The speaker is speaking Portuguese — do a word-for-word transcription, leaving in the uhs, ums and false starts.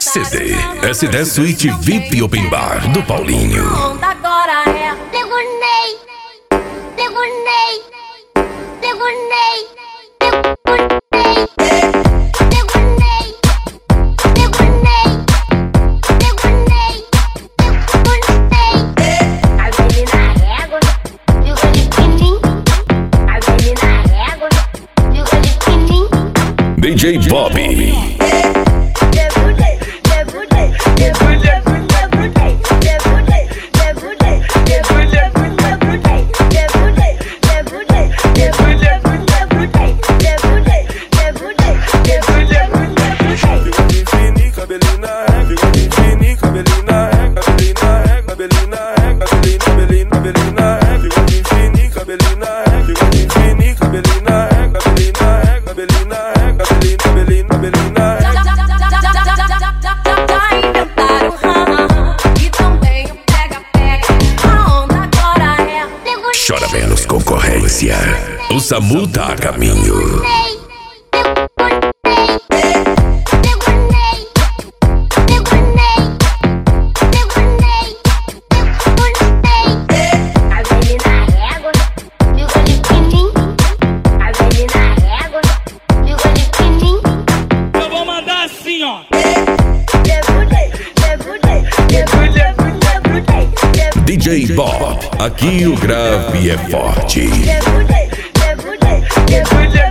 C D S dez Suite V I P Open Bar do Paulinho. Agora é Degunei, Degunei, Degunei, Degunei, Degunei, Degunei, Degunei, Degunei. A velha na régua, fica de fininho. A velha na régua, fica de fininho. D J Bob. Chora menos concorrência, o SAMU tá a caminho. Eu vou mandar assim, ó. D J Bob, aqui o grave é forte. Degunei, Degunei, Degunei.